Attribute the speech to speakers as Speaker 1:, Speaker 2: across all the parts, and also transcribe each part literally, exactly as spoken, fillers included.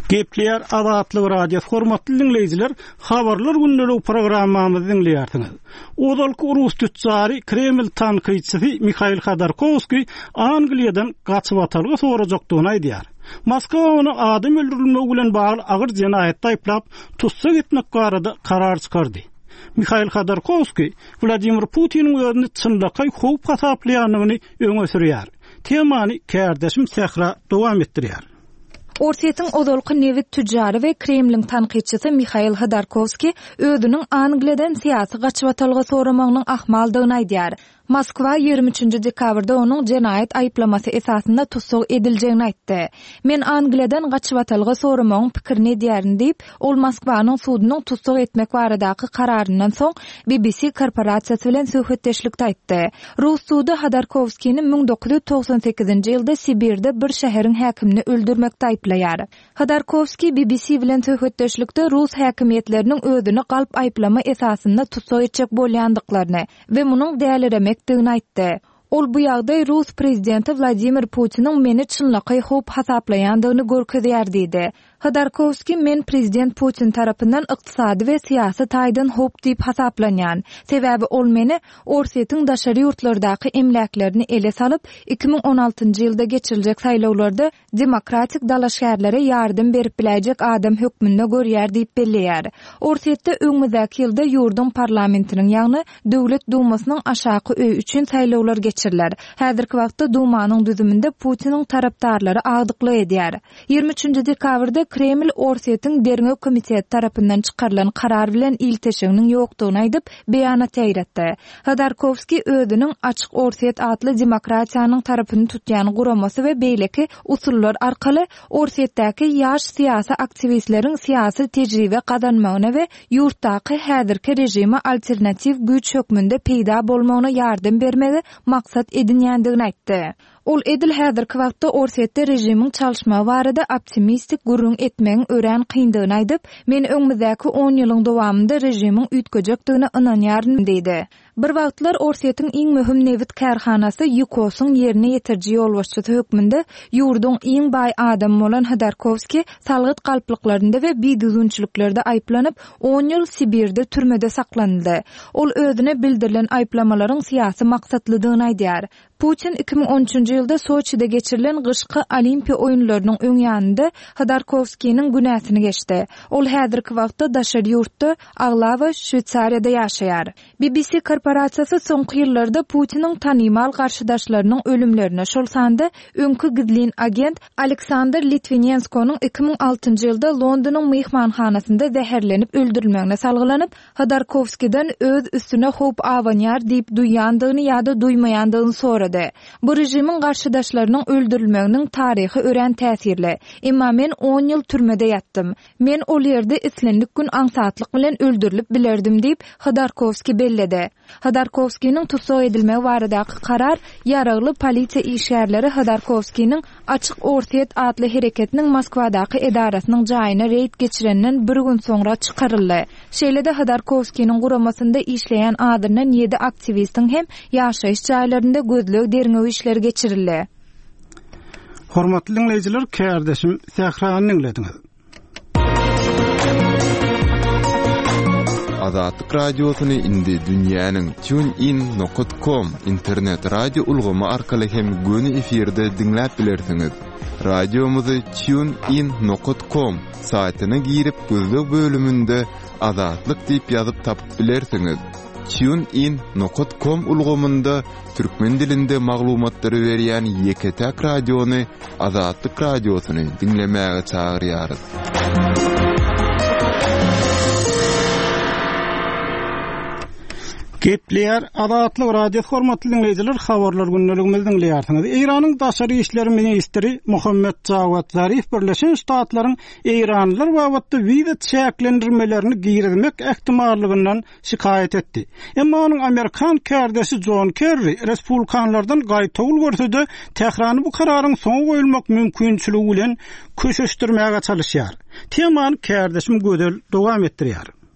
Speaker 1: Gepleýär Azatlyk radiosu hormatly dinleýijiler, habarlar günleri programmamyzy dinleýärsiňiz. Odalky Rus tücjary Kreml tanqidçisi Mikhail Khodorkovskiy Angliýadan gaçyp atalgy sorajakdygyny aýdýar. Moskwa onu adam öldürilmegi bilen bagly agyr jinayetde aýplap tutsak etmek barada karar çykardy. Mikhail Khodorkovskiy Vladimir Putinin özüni çynlakay howp hasaplaýanyny öňe sürýär. Temany kärdeşim Sehra dowam etdirýär.
Speaker 2: Orsiýetiň odalky nevit tüjjary we Kremlin tanqidçisi Mikhail Khodorkovskiy özüniň Angliýadan syýasy gaçyp atalgy soramagynyň ahmaldygyny aýdýar. Moskwa ýygrimi üçinji dekabrda onuň jinayet aýplamasy esasynda tutsak ediljegini aýtdy. Men Angliýadan gaçyp atalgy soramagyň pikirini diýärin diýip, ol Moskwanyň sudunyň tutsak etmek baradaky kararyndan soň B B C korporasiýasy bilen söhbetdeşlikde aýtdy. Rus sudy Khodorkovskiýni ming dokuz ýüz toksan sekizinji ýylda Sibirde bir şäheriň häkimini öldürmekde aýplaýar. Khodorkovskiy B B C bilen söhbetdeşlikde Rus häkimiýetleriniň özüni galp aýplama esasynda tutsak etjek bolýandyklaryny we munyň däliremek dygyn aýtdy. Ol bu ýagdaý Rus prezidenti Vladimir Putiniň meni çynlakay howp hasaplaýandygyny görkezýär diýdi. Khodorkovskiy men prezident Putin tarapyndan ykdysady we syýasy taýdan howp diýip hasaplanýan. Sebäbi ol meni Orsiýetiň daşary ýurtlardaky emläklerini ele salyp iki ming on altynjy ýylda geçiriljek saýlawlarda demokratik dalaşgärlere ýardym berip biläjek adam hökmünde görýär diýip belleýär. Orsiýetde öňümizäki ýylda ýurdun parlamentiniň ýagny döwlet dumasynyň aşaky öý üçin saýlawlar geçiriler. Häzirki wagtda dumanyň düzüminde Putiniň tarapdarlary agdykly edýär. ýygrimi üçinji dekabrda Kreml Orsiýetiň derňe komiteti tarapyndan çykarylan karar bilen ilteşiginiň ýokdugyny aýdyp beýanat ýaýratdy. Khodorkovskiy özüniň açyk Orsiýet adly demokratiýanyň tarapyny tutýan guramasy we beýleki usullar arkaly Orsiýetdäki ýaş syýasy aktivistleriň syýasy tejribe gazanmagyna we ýurtdaky häzirki rejime alternativ güç hökmünde peýda bolmagyna ýardym bermegi maksat edinýändigini aýtdy. Ol edil häzirki wagtda Orsiýetde rejimiň çalyşmagy barada optimistik gurrun etmegiň ören kyndygyny aýdyp, men öňümizäki on ýylyň dowamında rejimiň üýtgejekdigine ynanýaryn diýdi. Bir wagtlar Orsiýetiň iň möhüm nevit kärhanasy Yukosyň ýerine ýetirji ýolbaşçysy hökmünde ýurdun iň baý adamy bolan Khodorkovskiy salgyt galplyklaryna we biýdüzünçiliklerde aýplanyp on ýyl Sibirde türmede saklandy. Ol özüne bildirilen aýplamalaryň syýasy maksatlydygyny aýdýar. Putin iki ming on üçinji ýylda Soçide geçirilen gyşky Olimpiýa oýunlarynyň öňýäninde Khodorkovskiýniň günäsini geçdi. Ol häzirki wagtda daşary ýurtda Aglawa, Şwitsariýada ýaşaýar. B B C korporasiýasy soňky ýyllarda Putiniň tanymal garşydaşlarynyň ölümlerine şol sanda öňkü gizlin agent Aleksandr Litvinenskowyň iki ming altynjy ýylda Londonyň myhmanhanasynda zäherlenip öldürilmegine salgylanyp, Khodorkovskiýden öz üstüne howp awanýar diýip duýandygyny ýa-da duýmaýandygyny sorady. Bu rejimiň garşydaşlarynyň öldürilmeginiň taryhy ören täsirli. Emma men on ýyl türmede ýatdym. Men ol ýerde islendik gün aňsatlyk bilen öldürilip bilerdim diýip Khodorkovskiy belledi. Khodorkovskiýniň tutsak edilmegi baradaky karar ýaragly polisiýa işgärleri Khodorkovskiýniň açyk Orsiýet adly hereketiniň Moskwadaky edarasynyň jaýyna reýd geçirenden bir gün soňra çykaryldy. Şeýlede Khodorkovskiýniň guramasynda işleýän adyrnan ýedi aktivistiň hem ýaşaýyş jaýlarynda gözlük derňew işleri geçirildi.
Speaker 1: Hormatly dinleýijiler, kärdeşim Sehrany dinlediňiz.
Speaker 3: Azatlyk radiosyny indi dünýäniň TuneIn nokta com internet radio ulgamy arkaly hem göni efirde dinläp bilersiňiz. Radiomuzy TuneIn nokta com saýtyna girip gözlük bölümünde Azatlyk diýip ýazyp tapyp bilersiňiz. TuneIn nokta com ulgamynda türkmen dilinde maglumatlary berýän Yeketek radiony Azatlyk radiosyny dinlemäge çagyrýarys.
Speaker 1: Gepleýär Azatlyk radiosu hormatly dinleýijiler, habarlar günneligimizi dinleýärsiňiz. Iranyň daşary işleri ministri Muhammed Jawad Zarif Birleşen Ştatlaryň Iranlylar wagtda wiza çäklendirmelerini giýirmek ähtimallygynyň şikayet etdi. Emma onuň Amerikan kärdeşi John Kerry respublikanlardan gaýtawl görsede Tehrany bu kararyň soňa goýulmak mümkinçiligi bilen köşeşdirmäge çalyşýar. Temany kärdeşim gödel dowam etdirýär.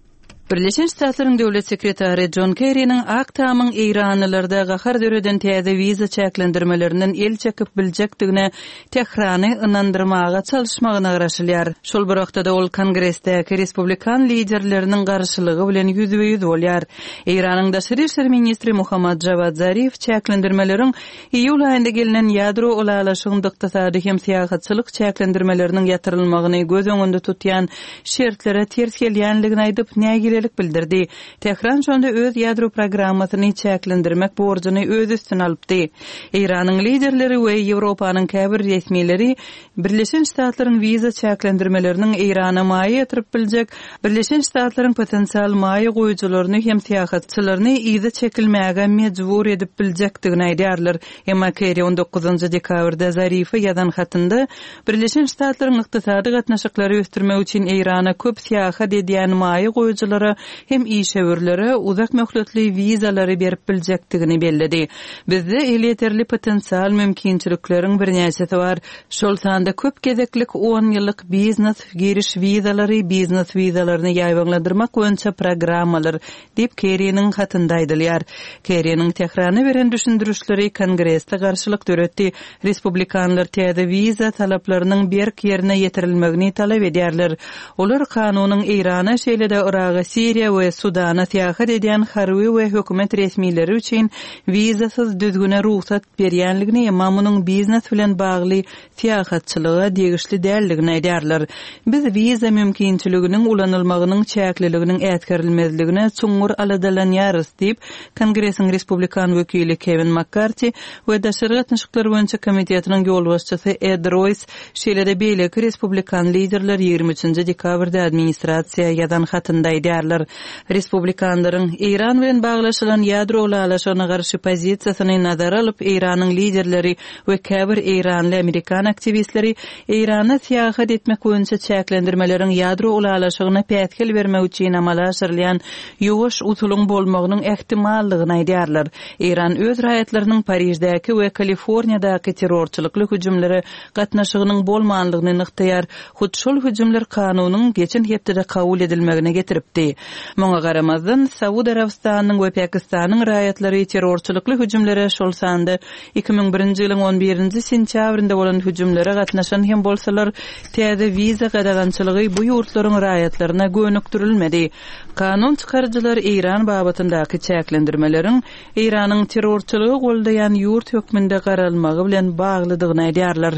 Speaker 4: Birleşen Ştatlaryň döwlet sekretary John Kerry'nin aktamyň Eýranlylarda gahar döreden täze wiza çäklendirmelerinden el çekip biljekdigine Tehrany ynandyrmaga çalışmagyna garaşylýar. Şol bir wagtda ol Kongressdäki Respublikan liderleriniň garşylygy bilen ýüzbe ýüz bolýar. Eýranyň daşary işler ministri Muhammad Javad Zarif çäklendirmeleriň iýul aýynda gelinen ýadro olalaşygyň ykdysady hem syýasatçylyk çäklendirmeleriniň ýatyrylmagyny göz öňünde tutýan şertlere ters gelýänligini aýdyp nägirelik bildirdi. Tehran şonda öz ýadro programmasyny çäklendirmek borjyny öz üstüne alypdy. Eýranyň liderleri we Ýewropanyň käbir resmileri Birleşen Ştatlaryň wiza çäklendirmeleriniň Eýrana maýa ýatyryp biljek, Birleşen Ştatlaryň potensial maýa goýjularyny hem syýasatçylaryny ýyzy çekilmäge mejbur edip biljekdigini aýdýarlar. Emma Kerry on dokuzunçy dekabrda Zarifa ýazan hatynda Birleşen Ştatlaryň ykdysady gatnaşyklary ösdürmek üçin Eýrana köp syýasat edýän maýa goýjulary hem işäwürlere uzak möhletli wizalary berip biljekdigini bellidi. Bizde ýeterli potensial mümkinçilikleriň bir näçesi bar. Şol sanda köp gezeklik on ýyllyk biznes giriş wizalary, biznes wizalaryny ýaýbanlandyrmak boýunça programmalar diýip Kerry'niň hatynda aýdylýar. Kerry'niň Tehrana beren düşündürüşleri Kongressde garşylyk döretdi. Respublikanlar täze wiza talaplarynyň berk ýerine ýetirilmegini talap edýärler. Olar kanunyň Eýrana şeýlede Iraga, Siriýa we Sudana syýasat edýän harby we hökümet resmileri üçin wizasyz düzgüne ruhsat berýänligini, emma munyň biznes bilen bagly syýasatçylyga degişli däldigini aýdýarlar. Biz wiza mümkinçiliginiň ulanylmagynyň çäkliliginiň ätkerilmezligine çuňur aladalanýarys diýip Kongressiň Respublikan wekili Kevin McCarthy we daşary gatnaşyklar boýunça komitetiniň ýolbaşçysy Ed Royce şeýlede beýleki Respublikan liderler ýygrimi üçinçi dekabrda administrasiýa ýazan hatynda aýdýarlar. Respublikanlaryň Eýran bilen baglaşylan ýadro olalaşygyna garşy pozisiýasyny nazara alyp Eýranyň liderleri we käbir Eýranly Amerikan aktivistleri Eýrana syýasat etmek boýunça çäklendirmeleriň ýadro olalaşygyna pätkil bermek üçin amala aşyrylýan ýuwaş usulyň bolmagynyň ähtimallygyny aýdýarlar. Eýran öz raýatlarynyň Parijdäki we Kaliforniýadaky terrorçylykly hüjümlere gatnaşygynyň bolmanlygyny nykdýar. Hut şol hüjümler kanunyň geçen hepde kabul edilmegine getiripdi. Moňa garamazdan Saud Arabistanyň we Pakistanyň raýatlary terrorçylykly hüjümlere şol sanda iki ming birinji ýylyň on birinji sentýabrynda bolan hüjümlere gatnaşan hem bolsalar täze wiza gadagançylygy bu ýurtlaryň raýatlaryna gönükdirilmedi. Kanun çykarjylar Eýran babatyndaky çäklendirmeleriň Eýranyň terrorçylygy goldaýan ýurt hökmünde garalmagy bilen baglydygyny aýdýarlar.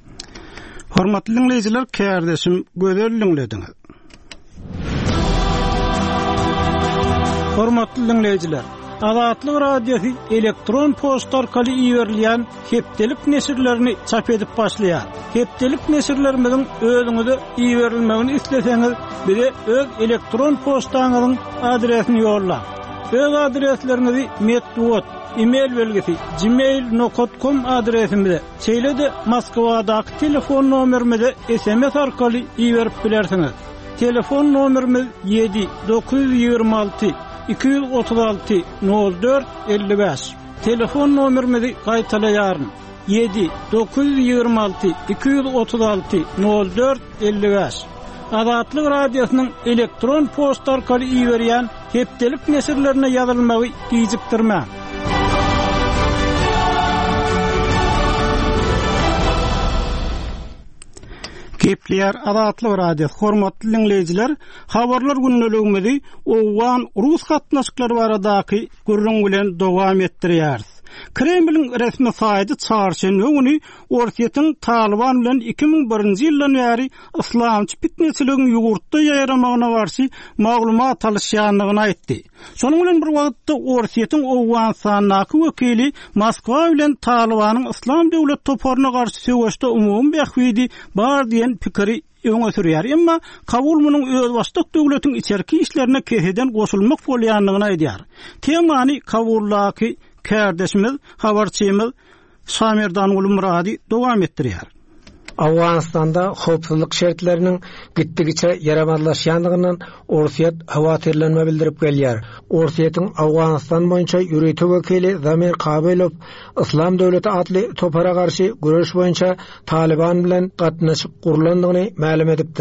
Speaker 1: Hormatly dinleýijiler, kärdeşim gözelliň dinlediňiz. Hormatly dinleýijiler, Azatlyk radiosu elektron posta arkaly iýerilýän hepdelik nesirlerini çap edip başlaýar. Hepdelik nesirlerimizin özüňize iýerilmegini isleseňiz, bize öz elektron postaňyzyň adresini ýolla. Öz adreslerinizi metwat e-mail belgisi gmail nokta com adresimize, çeýlede Moskwadaky telefon nomerimize S M S arkaly iýerip bilersiňiz. Telefon nomerimiz yedi dokuz yüz ýygrimi alty iki yüz otuz alty nol dört elli beş. Telefon nomerimizi gaýtalaýaryn. yedi dokuz yüz ýygrimi alty iki yüz otuz alty nol dört elli beş. Azatlyk radiosynyň elektron posta arkaly iýerýän hepdelik nesirlerine ýazylmagy gijikdirme. Kepler Azatlyk radiosu hormatly dinleýijiler, habarlar günneligimizi owan Rus gatnaşyklary baradaky gürrüň bilen dowam etdirýär. Kremlin resmi saýty çarşembe güni Orsiýatyň Taliban bilen iki ming birinji ýyldan bäri islamçy fitnesçiligiň ýurtda ýaýramagyna garşy maglumat alýanlygyny aýtdy. Şonuň bilen bir wagtda Orsiýatyň Owganistanyň wekili Moskwa bilen Talibanyň islam döwlet toparyna garşy söwüşde umumy bähwidi bar diýen pikiri öňe sürýär. Emma kabul munyň öz başlyk döwletiň içerki işlerine keheden goşulmak bolýanlygyny aýdýar. Temany kabullaky kärdeşimiz, habarçymyz Samerdan Ulumrady dowam etdirýär.
Speaker 5: Awganistanda howpsuzlyk şertleriniň gitdigiçe ýaramadlaşýandygynyň Orsiýat hawatirlenme bildirip gelýär. Orsiýatyň Awganistan boýunça ýürütü wekili Zamir Kabylov Islam döwleti adly topara garşy güreş boýunça Taliban bilen gatnaşyp gurulandygyny ma'lum edipdir.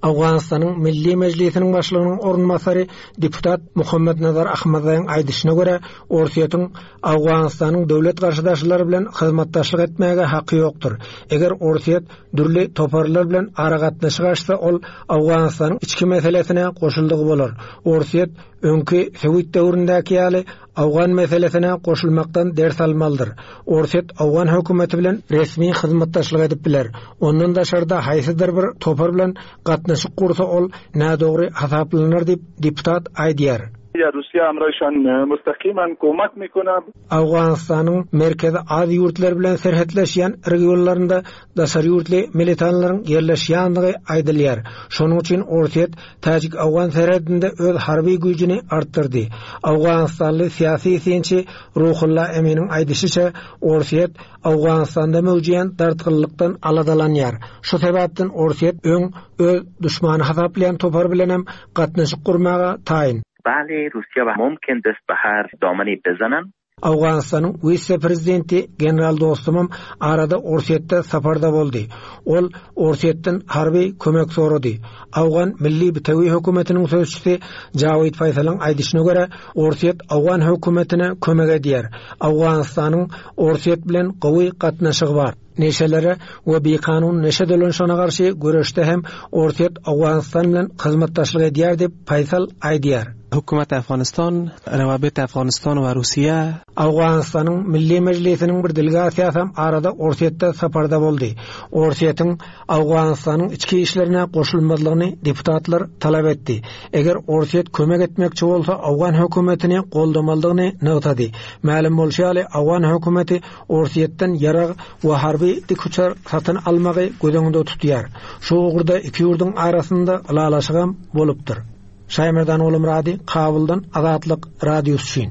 Speaker 5: Awganistanyň Milli Mejlisiniň başlygynyň orunmasary deputat Muhammed Nazar Ahmadaýyň aýdyşyna görä, Orsiýetyň Awganistanyň döwlet garşydaşlary bilen hyzmatdaşlyk etmäge haky ýokdur. Eger Orsiýet dürli toparlar bilen ara gatnaşyk açsa, ol Awganistanyň içki meselesine goşuldygy bolar. Orsiýet öňki Sowet döwründäki ýaly Awgan meselesine goşulmakdan ders almalydyr. Orsiýet Awgan hökümeti bilen resmi hyzmatdaşlyk edip biler. Ondan da şarda haýsydyr bir topar bilen gatnaşyk gursa, ol nädogry hasaplanır diýip deputat aýdýar.
Speaker 6: Ya Rusya amraşan mustaqiman komak mikona.
Speaker 5: Awganistanyň merkezi az ýurtlar bilen serhetleşýän regionlarynda daşary ýurtly militanlaryň ýerleşýänligi aýdylýar. Şonuň üçin Orsiýet Täjik Awgan serhetinde öz harby güýjini artdyrdy. Awganistanly syýasy synçy Ruhullah Eminiň aýdyşyça, Orsiýet Awganistanda mewjudyan dartgynlykdan aladalanýar. Şu sebäpden Orsiýet öň öz düşmany hasaplayan topar bilen hem gatnaşyk gurmaga taýyn.
Speaker 7: بله روسیه و ممکن دست به هر دامنی بزنن.
Speaker 5: Awganistanyň vice prezidenti general dostumam arada Orsiýetde saparda boldy. Ol Orsiýetden harby kömek sorady. Awgan Milli Bitawy hökümetiniň sözçüsi Jawid Faýsalyň aýdyşyna görä, Orsiýet Awgan hökümetine kömek edýär. Awganistanyň Orsiýet bilen gowy gatnaşygy bar. Neşelere we bekanun neşe dölenşana garşy göreşde hem Orsiýet Awganistan bilen hyzmatdaşlyk edýär diýip Faýsal aýdýar.
Speaker 8: Hökümet Afganistan, Rawabet Afganistan we Russiýa
Speaker 5: Awganistanyň Milli Mejlisiniň bir delegasiýasy hem arada Orsiýetde saparda boldy. Orsiýetyň Awganistanyň içki işlerine goşulmalygyny deputatlar talap etdi. Eger Orsiýet kömek etmekçi bolsa, Awgan hökümetini goldamalygyny näwtady. Ma'lum bolşaly, Awgan hökümeti Orsiýetden ýarag we harby dikuçar satyn almagy gödeňde tutýar. Şu ugurda iki ýurdun arasynda alalaşygam bolupdyr. Şaýmerdan olum radi Kabuldan Azatlyk radiosu üçin.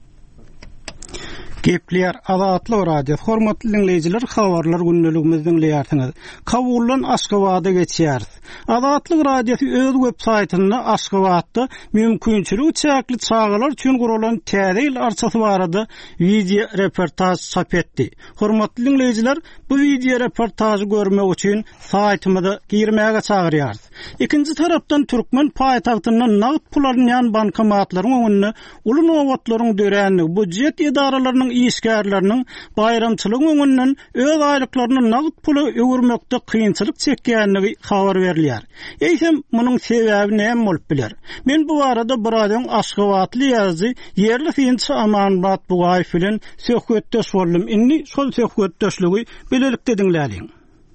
Speaker 1: Gepler Azatlyk radio hormatly dinleýijiler, habarlar günneligimizden dinleýärsiňiz. Kabuldan Aşgabatda geçýär. Azatlyk radiosu öz web saýtynda Aşgabatda mümkinçiligi çäkli çağalar üçin guralan täze arçasy barada video reportaj çap etdi. Hormatly dinleýijiler, bu video reportajy görmek üçin saýtymyza girmäge çagyrýar. İkinci tarapdan Türkmen paýtagtyndan nagd pul alýan bankomatlaryň öňünde uly nowatlaryň dörenligi, budjet idaralarynyň işgärleriniň bayramçylyk öňünden öz aýlyklaryny nagd pula öwürmekde kynçylyk çekýänligi habar berilýär. Eýsem munyň sebäbi näme bolup biler? Men bu arada buradan Aşgabatly ýazy yerli synçy Amanbat Bugaýew bilen söhbetdeş boldum. Indi şol söhbetdeşligi bilelikde dinläliň.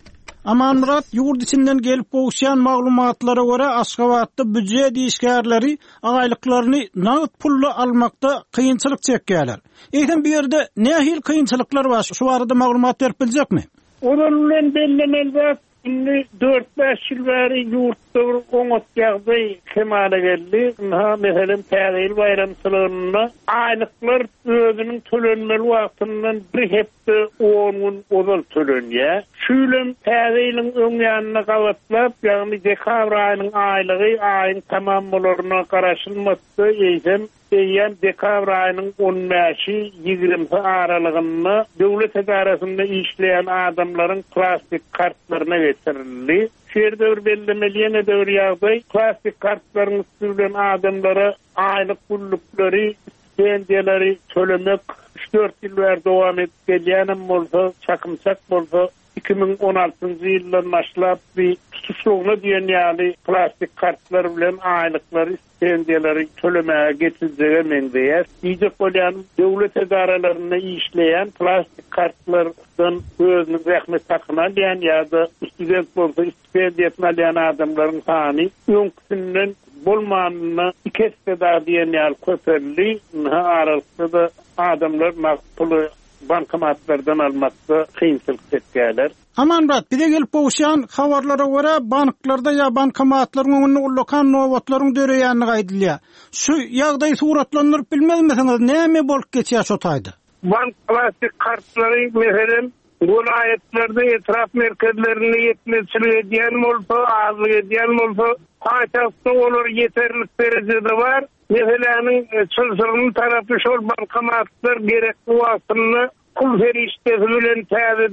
Speaker 1: Amanbat ýurt içinden gelip bolşan maglumatlara görä Aşgabatda büdjet işgärleri aýlyklaryny nagd pulla almakda kynçylyk çekýärler. Eýsem bu ýerde nähil kynçylyklar bar? Şu barada maglumat berip biljekmi?
Speaker 9: Onuň bilen bellemeli dört beş ýyl bäri ýurtda bir oňat ýagdaý kemale geldi. Ha, meselem täze bayramçylygyna aýlyklar özüniň tölenmeli wagtyndan bir hepde on gün ozal tölenýär. Şülem täze ýylyň öň ýanyna gawatlap, ýagny dekabr aýynyň aýlygy aýyň tamam bolaryna garaşylmasy eýsem Eýen dekabr aýynyň on beşi ýygrimi aralygynda döwlet edarasynda işleýän adamlaryň plastik kartlaryna getirildi. Şerde bir bellemeli döwür ýagdaý plastik kartlaryň üstünden adamlara aýlyk pullukları, stipendiýalary tölemek üç dört ýyl bäri dowam edip gelýänem bolsa, çakymçak bolsa iki bin on altyncı ýyldan başlap bir tutuşlugyna diýen plastik kartlar bilen aýlyklary, stipendiýalary tölemäge getirilýär meňdeýär. Ýyjek bolýan döwlet edaralaryna işleýän plastik kartlardan özüni zähmet takynan diýen ýa-da student bolsa stipendiýasyny alýan adamlaryň sany öňküsinden bolmanyny iki hepde diýen ýaly köperildi. Aralykda da adamlar maktuly bankomatlardan almakda kynçylyk çekýärler.
Speaker 1: Amanbat, bir de gelip bolşan habarlara görä banklarda ýa bankomatlaryň öňünde ullakan nowatlaryň döreýänligi aýdylýar. Şu ýagdaý suratlandyryp bilmezmisiňiz, näme bolup geçýär şo taýda?
Speaker 9: Bank plastik kartlary meselem vilayetlerde etraf merkezlerine yetmezçilik edýän bolsa, azlyk edýän bolsa, paýtagtda olar ýeterlik derejede var. Meselenin çözümünün tarafı şol bankomatlar gerekli wagtyny pul feriştesi bilen täzeden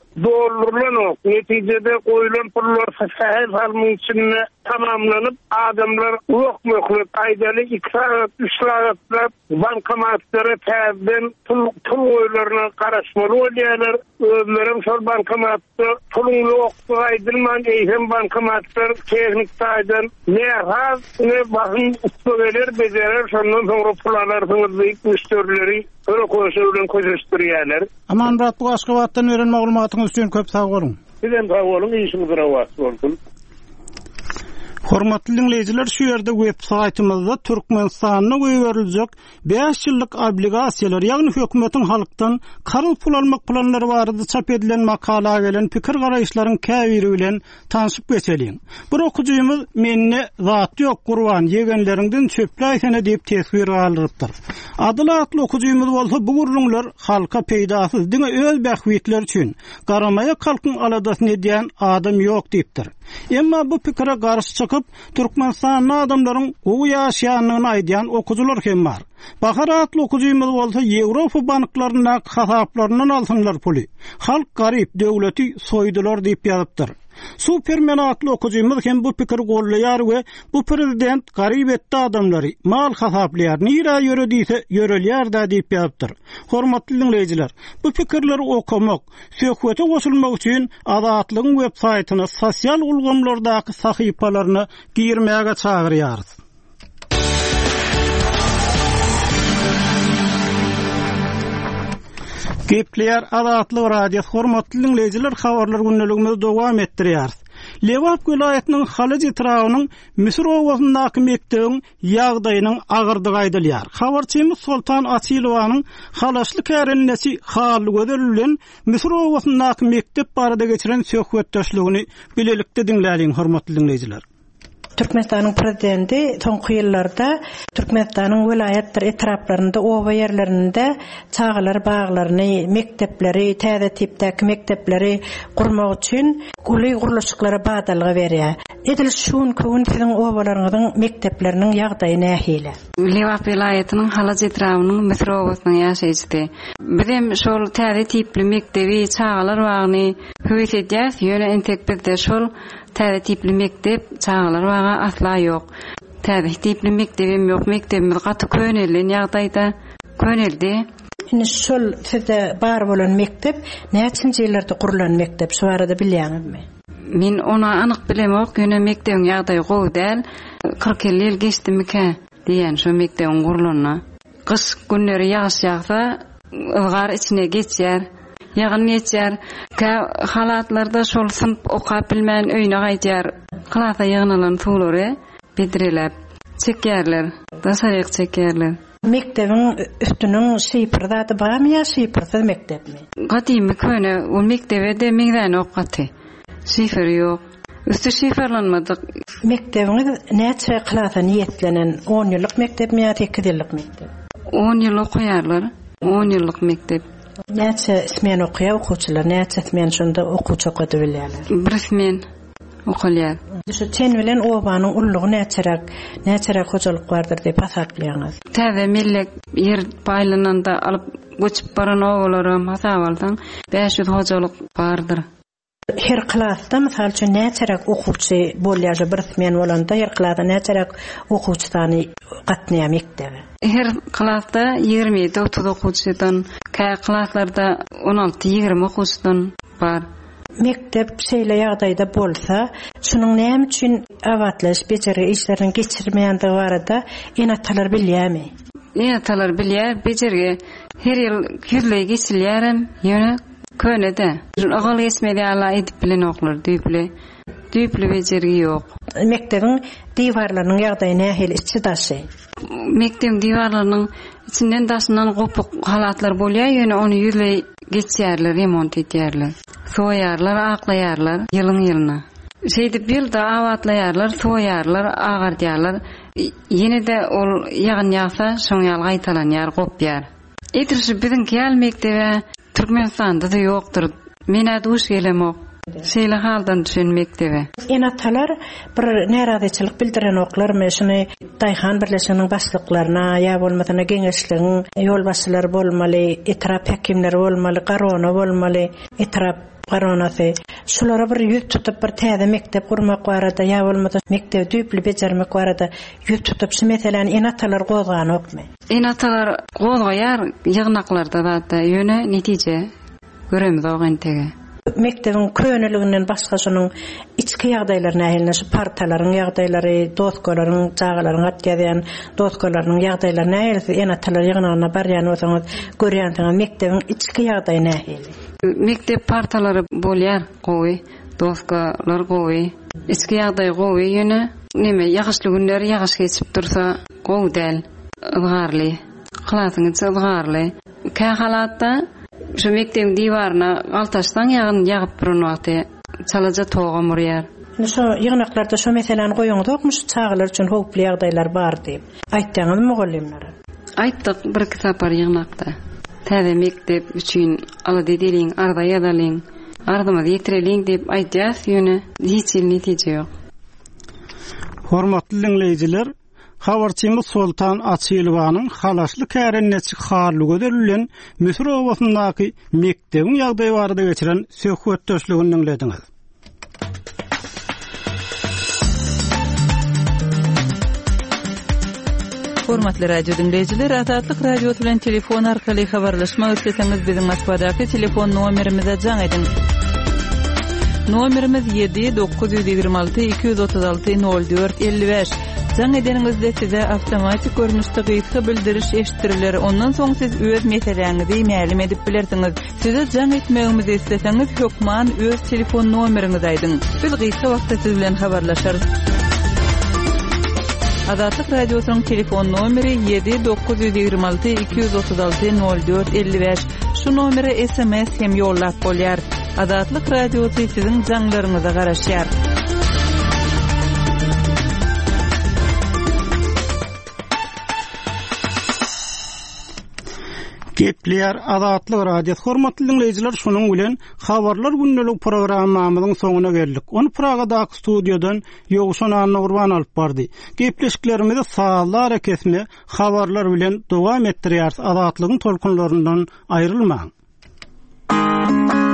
Speaker 9: doldurulany. Netijede koyulan pullar sahih halmın içinde tamamlanıp adamlar okmoklu aydaly iki saat üç saatlar bankomatlara täzeden pul pul koyularına garaşmaly bolýarlar. Özlerim şol bankomatda pulun ýokdy aydylman eýhem bankomatlar teknik taýdan ne haz ne bahyn üstüler bejerer şondan soňra pullar büyük müşterileri öyle koşulan koşuşturýarlar.
Speaker 1: Aman Murat, bu Aşgabatdan ören maglumatyňyz üçin köp sag bolun.
Speaker 9: Sizem sag bolun, işiniz rawat bolsun.
Speaker 1: Hormatly dinleyijiler, şu ýerde web saytymyzda Türkmenistanyna göweriljek beş ýyllyk obligasiýalar, ýagny hökümetiň halkdan karyl pul almak planlary barada çap edilen makala gelen pikir garaýşlaryň käbiri bilen tanışyp geçeliň. Bir okujymyz menne zat ýok gurban ýegenlerinden çöpläýsene diýip tesbir galyrypdyr. Adalatly okujymyz bolsa bu gurrunlar halka peýdasyz diňe öz bähwitler üçin garamaýa halkyň aladasyny diýen adam ýok diýipdir. Emma bu pikire garşy çykyp Türkmenistan adamlaryň gowy ýaşaýanyny aýdýan okujular hem bar. Baharatly okujymyz bolsa Ýewropa banklaryna hasaplarynyň alsynlar puly. Halk garyp döwleti soýdular diýip ýazypdyr. Supermen atly okujymyz hem bu pikir gollaýar we bu prezident garyp etdi adamlary mal hasaplaýar, nira ýöre diýse ýörelýär da diýip ýazypdyr. Hormatly dinleyijiler, bu pikirleri okumak, söhbete goşulmak üçin Azatlygyň web saýtyna sosial ulgamlardaky sahypalaryny girmäge çagyrýarys. Gepler Azatlyk radio hormatly dinleyijiler, habarlar günneligimizi dowam etdirýär. Lewap vilayatynyň Halyj etrawynyň Misir owasyndaky mekdebiň ýagdaýynyň agyrdygy aýdylýar. Habarçymyz Sultan Atylowanyň halaşly kärennesi haly göderilen Misir owasyndaky mektep barada geçiren söhbetdeşligini bilelikde dinläýän hormatly dinleyijiler.
Speaker 10: Türkmenistanyň prezidenti soňky ýyllarda Türkmenistanyň vilayatlar etraplarynda owa ýerlerinde çağlar baglaryny, mektepleri, täze tipdäki mektepleri gurmak üçin guly guruluşyklary badalga berýär. Edil şuň köwün siziň owalaryňyzyň mektepleriniň ýagdaýy nähile?
Speaker 11: Lewap vilayatynyň Halyj etrawynyň Misir owasynyň ýaşaýjysy. Bizim şol täze tipli mektebi çağlar bagyny höwet edýär, ýöne entek bizde şol täze tipli mektep çağlar baga asla ýok. Täze tipli mektebim ýok, mektebimiz gaty könelden ýagdaýda köneldi.
Speaker 10: Indi şol sizde bar bolan mektep näçinji ýyllerde gurulan mektep, şu arada bilýärmi?
Speaker 11: Men ona anyk bilemok, ýöne mekdebiň ýagdaýy gowy däl. kırk elli ýyl geçdimike diýen şu mekdebiň gurulanyna. Kış günleri ýaş ýagsa, ılgar içine geçýär. Ýagyn geçýär. Ka halatlarda şol sınıp okap bilmän öýüne gaýtýar. Klasa ýagnalan suwlary bitirilip çekýärler, daşaryk çekýärler.
Speaker 10: Mekdebiň üstüniň şifrdaty barmy ýa şifrsiz mektepmi?
Speaker 11: Gadymy köne o mektebe de meňden okaty. Şifr ýok. Üstü şifrlanmady.
Speaker 10: Mekdebiňiz näçe klasa niýetlenen on ýyllyk mektepmi ýa sekiz ýyllyk mektep?
Speaker 11: on ýyl okuýarlar. on ýyllyk mektep.
Speaker 10: Näçe ismen okuýar okuwçylar, näçe ismen şonda okuwçy okady bilýärler?
Speaker 11: Bir ismen okulýar.
Speaker 10: Şu sen bilen owanyň ullugy näçerek, näçerek hojalyk bardyr diýip hasaplanýar.
Speaker 11: Täze millek ýer baýlananda alyp göçüp baran owalarym hasap alsaň beş ýüz hojalyk bardyr.
Speaker 10: Her klasda mysal üçin näçerek okuwçy bolýar, bir ismen bolanda her klasda näçerek okuwçy sany gatnaýar mektebe?
Speaker 11: Her klasda ýigirmi otuz okuwçydan, ka klaslarda on alty ýigirmi okuwçydan bar.
Speaker 10: Mektep şeýle ýagdaýda bolsa, şunyň näme üçin awatlaş beceri işlerini geçirmeýändigi barada enatalar bilýärmi?
Speaker 11: Enatalar bilýär, bejerge her ýyl ýüzle geçilýärem, ýöne könede. Agal geçmedi ala edip bilen oklar, düýpli. Düýpli bejergi ýok.
Speaker 10: Mektebiň diwarlarynyň ýagdaýy nähili içi daşy?
Speaker 11: Mektep diwarlarynyň içinden daşynan gopuk halatlar bolýar, ýöne onu ýüzle geçýärler, remont edýärler. Soýarlar, aklaýarlar ýylyň ýylyna. Şeýdi bir da awatlaýarlar, soýarlar, agardýarlar. Ýene de ol ýagyn ýagsa, şoň ýaly gaýtalanýar, gopýar. Etirşi biziň kel mektebe Türkmenistanda da ýokdur. Mena duş gelemok. Şeýle haldan düşen mektebe.
Speaker 10: Enatalar bir näradyçylyk bildiren oklar meşini Daýhan birleşiginiň başlyklaryna ýa bolmasana geňeşligiň ýolbaşçylary bolmaly, etrap hekimleri bolmaly, garona bolmaly, etrap garonasy. Şulara bir ýük tutup bir täze mektep gurmak barada ýa bolmasa mektep düýpli bejermek barada ýük tutup şu meseleni enatalar gozgan okmy?
Speaker 11: Enatalar gozgaýar ýygnaklarda da ýöne netije göremiz ogentege.
Speaker 10: Mektebin könülüğünden başka şunun içki ýagdaýlaryna ähline şu partalaryň ýagdaýlary, dostgalaryň, jagalaryn atýadan dostgalaryň ýagdaýlaryna ähli enatalar ýygnagana barýan bolsaňyz görýänsiňiz mektebin içki ýagdaýyna ähli.
Speaker 11: Mektep partalary bolýar, gowy, dostgalar gowy, içki ýagdaý gowy ýöne neme ýaşly günler ýaş geçip dursa gowy däl, ylgarly, hylasyňyz ylgarly. Kä halatda şu mektebin diwarına galtaşdan ýagyn ýagyp duran wagty çalaja toga murýar.
Speaker 10: Şu ýygnaklarda şu meseleni goýuňyz okmuş çağlar üçin howply ýagdaýlar bar diýip aýtdyňyz mugallimlere.
Speaker 11: Aýtdyk bir kitapar ýygnakda. Täze mektep üçin alady deliň, arda ýadalyň, ardyma ýetireliň diýip aýtýas ýöne hiç netije ýok.
Speaker 1: Hormatly dinleýijiler, habarçymyz Sultan Açylowanyň halaşly kärennesi harly göderilen Müsrowasyňdaky mekdebiň ýagdaýy barada geçiren söhbetdeşligini dinlediňiz.
Speaker 4: Hormatly radio dinleyijiler, Azatlyk radio bilen telefon arkaly habarlaşmak isteseňiz biziň Moskvadaky telefon nomerimize jaň edin. Nomerimiz yedi dokuz yüz ýigirme alty iki yüz otuz alty nol dört elli beş. Jaň edeniňizde size awtomatik görnüşde gyýyky bildiriş eşitdiriler. Ondan soň siz öz meseleňizi mälim edip bilersiňiz. Size jaň etmegimizi isteseňiz hökman öz telefon nomeriňizi aýdyň. Biz gyýyky wagtda siz bilen habarlaşarys. Azatlyk radiosynyň telefon nomeri yedi dokuz yüz ýigirme alty iki yüz otuz alty nol dört elli beş. Şu nomere S M S hem ýollap bolýar. Azatlyk radiosy siziň jaňlaryňyza garaşýar. Gepler Azatlyk radio hormatly dinleyijiler, şonuň bilen habarlar gündelik programmamyzyň soňuna geldik. Onu Pragadaky studiodan Ýogşan Anna Urban alyp bardy. Gepleşiklerimizi sağlar ekesme habarlar bilen dowam etdirýär. Azatlygyň tolkunlaryndan aýrylmaň.